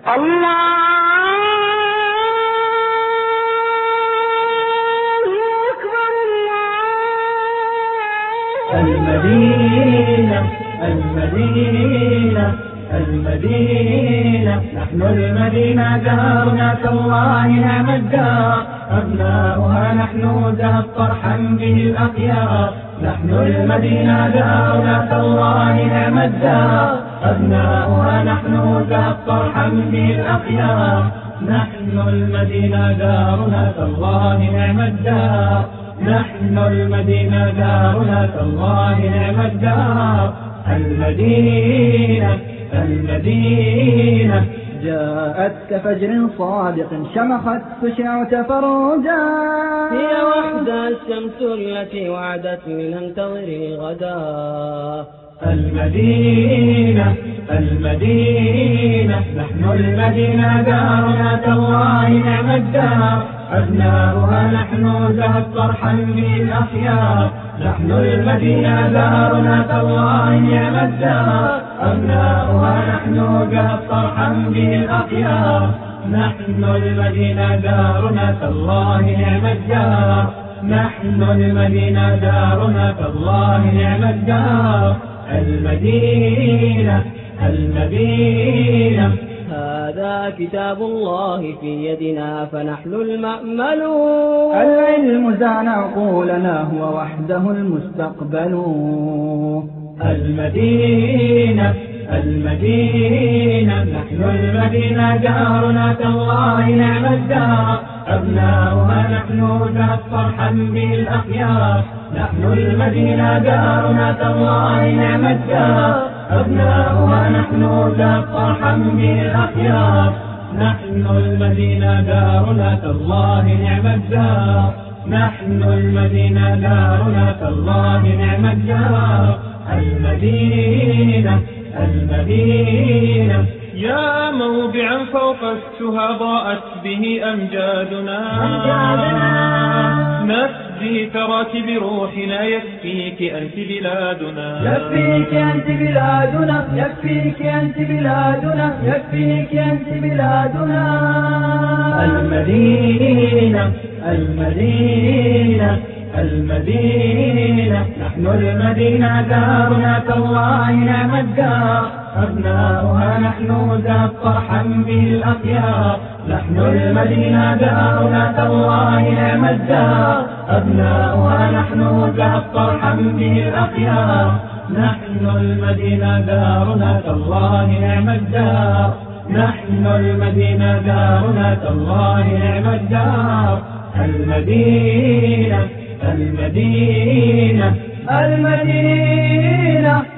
المدينة المدينة المدينة، نحن المدينة دارنا تالله نعم الدار، أبناؤها نحن ذهب فرحا به الأخيار. نحن المدينة دارنا تالله نعم الدار، أبناؤها نحن ذهب فرحا به الأخيار. نحن المدينة دارنا تالله نعم الدار، نحن المدينة دارنا تالله نعم الدار. المدينة المدينة جاءت كفجر صادق شمخت تشع تفرجا، هي وحدها الشمس التي وعدت لننتظر غدا. المدينة المدينة، نحن المدينة دارنا تالله نعم الدار، أبناؤها نحن ذهب فرحا بالأخيار. نحن المدينة دارنا تالله نعم الدار، أبناؤها نحن ذهب فرحا بالأخيار. نحن المدينة دارنا تالله نعم الدار، نحن المدينة دارنا تالله نعم الدار. المدينة المدينة، هذا كتاب الله في يدنا فنحن المأمل، العلم زان عقولنا هو وحده المستقبل. المدينة المدينة، نحن المدينة دارنا تالله نعم الدار، أبناؤها نحن ذهب فرحا بالأخيار. نحن المدينة دارنا تالله نعم الدار، أبناؤها نحن ذهب فرحا بالأخيار. نحن المدينة دارنا تالله نعم الدار، نحن المدينة دارنا تالله نعم الدار. المدينة المدينة، يا موضعا فوق السها ضاءت به أمجادنا، نفديك راكب روحنا، يكفيك أنت بلادنا، يكفيك أنت بلادنا، يكفيك أنت بلادنا، يكفيك أنت بلادنا. المدينة المدينة المدينة، نحن المدينة دارنا تالله نعم الدار، أبناؤها نحن ذهب فرحا بالأخيار. نحن المدينة دارنا تالله نعم الدار، أبناؤها نحن ذهب فرحا بالأخيار. نحن المدينة دارنا تالله نعم الدار، نحن المدينة دارنا تالله نعم الدار. المدينة المدينة المدينة